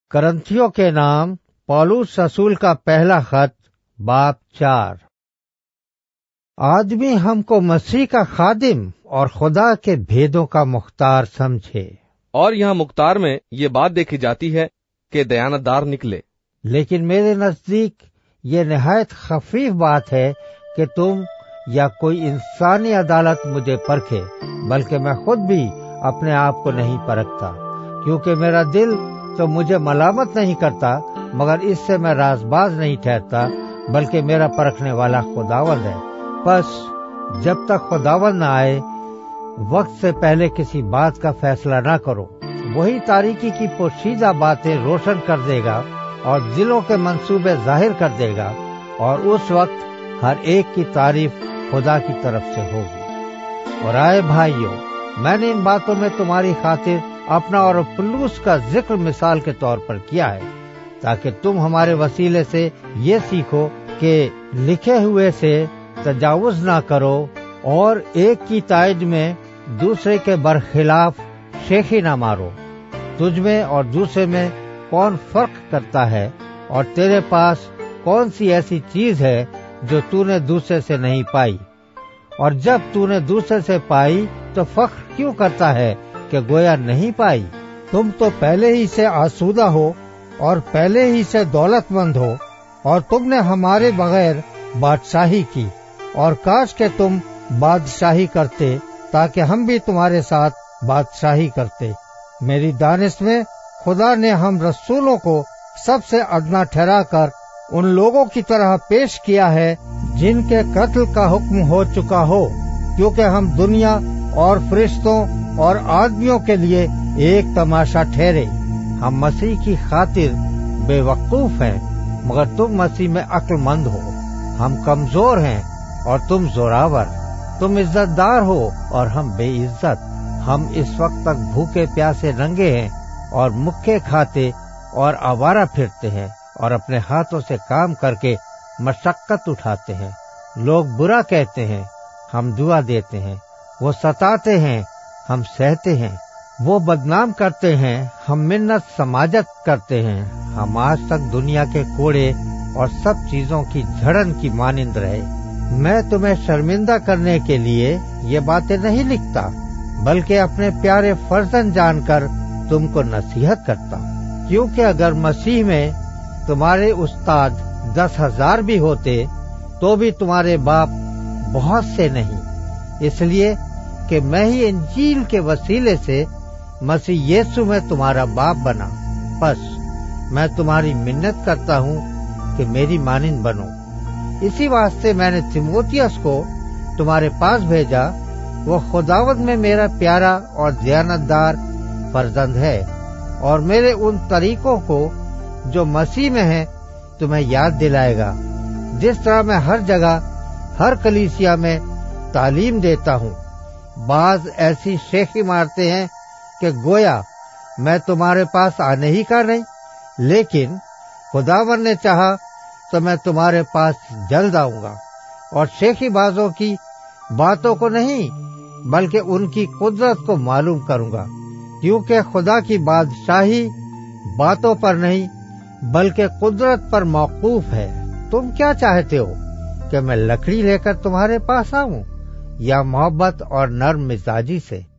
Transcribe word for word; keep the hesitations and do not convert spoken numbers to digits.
करंथियों के नाम पौलुस रसूल का पहला खत बाब चार। आदमी हमको मसीह का खादिम और खुदा के भेदों का मुख्तार समझे। और यहाँ मुख्तार में ये बात देखी जाती है कि दयानतदार निकले। लेकिन मेरे नजदीक ये निहायत खफीफ बात है कि तुम या कोई इंसानी अदालत मुझे परखे, बल्कि मैं खुद भी अपने आप को नहीं परखता, क्योंकि मेरा दिल तो मुझे मलामत नहीं करता, मगर इससे मैं राजबाज नहीं ठहरता, बल्कि मेरा परखने वाला खुदावंद है। बस जब तक खुदावंद न आए, वक्त से पहले किसी बात का फैसला न करो। वही तारीकी की पोशीदा बातें रोशन कर देगा और दिलों के मंसूबे जाहिर कर देगा, और उस वक्त हर एक की तारीफ खुदा की तरफ से होगी। और आए भाइयों, मैंने इन बातों में तुम्हारी खातिर अपना और अपुल्लोस का जिक्र मिसाल के तौर पर किया है, ताकि तुम हमारे वसीले से ये सीखो कि लिखे हुए से तजावुज ना करो और एक की ताइद में दूसरे के बरखिलाफ शेखी ना मारो। तुझ में और दूसरे में कौन फर्क करता है, और तेरे पास कौन सी ऐसी चीज है जो तूने दूसरे से नहीं पाई? और जब तूने दूसरे से पाई तो फख्र क्यों करता है कि गोया नहीं पाई? तुम तो पहले ही से आसूदा हो और पहले ही से दौलतमंद हो, और तुमने हमारे बगैर बादशाही की, और काश के तुम बादशाही करते ताकि हम भी तुम्हारे साथ बादशाही करते। मेरी दानिश में खुदा ने हम रसूलों को सबसे अदना ठहरा कर उन लोगों की तरह पेश किया है जिनके कत्ल का हुक्म हो चुका हो, क्योंकि हम दुनिया और फरिश्तों और आदमियों के लिए एक तमाशा ठहरे। हम मसीह की खातिर बेवकूफ हैं, मगर तुम मसीह में अक्लमंद हो। हम कमजोर हैं और तुम जोरावर। तुम इज्जतदार हो और हम बेइज्जत। हम इस वक्त तक भूखे प्यासे नंगे हैं और मुक्के खाते और आवारा फिरते हैं, और अपने हाथों से काम करके मशक्कत उठाते हैं। लोग बुरा कहते हैं, हम दुआ देते हैं। वो सताते हैं, हम सहते हैं। वो बदनाम करते हैं, हम मिन्नत समाजत करते हैं। हम आज तक दुनिया के कोड़े और सब चीजों की झड़न की मानिंद रहे। मैं तुम्हें शर्मिंदा करने के लिए ये बातें नहीं लिखता, बल्कि अपने प्यारे फर्जंद जानकर तुमको नसीहत करता। क्योंकि अगर मसीह में तुम्हारे उस्ताद दस हजार भी होते तो भी तुम्हारे बाप बहुत से नहीं, इसलिए कि मैं ही इंजील के वसीले से मसीह यीशु में तुम्हारा बाप बना। बस मैं तुम्हारी मिन्नत करता हूँ कि मेरी मानिंद बनो। इसी वास्ते मैंने तीमुथियुस को तुम्हारे पास भेजा। वो खुदावंद में मेरा प्यारा और दयानतदार फर्जंद है, और मेरे उन तरीकों को जो मसीह में है तुम्हें याद दिलाएगा, जिस तरह मैं हर जगह हर कलीसिया में तालीम देता हूँ। बाज ऐसी शेखी मारते हैं कि गोया मैं तुम्हारे पास आने ही का नहीं, लेकिन खुदावन ने चाहा तो मैं तुम्हारे पास जल्द आऊंगा, और शेखी बाजों की बातों को नहीं बल्कि उनकी कुदरत को मालूम करूंगा, क्योंकि खुदा की बादशाही बातों पर नहीं बल्कि कुदरत पर मौकूफ है। तुम क्या चाहते हो कि मैं लकड़ी लेकर तुम्हारे पास आऊं, या मोहब्बत और नर्म मिजाजी से?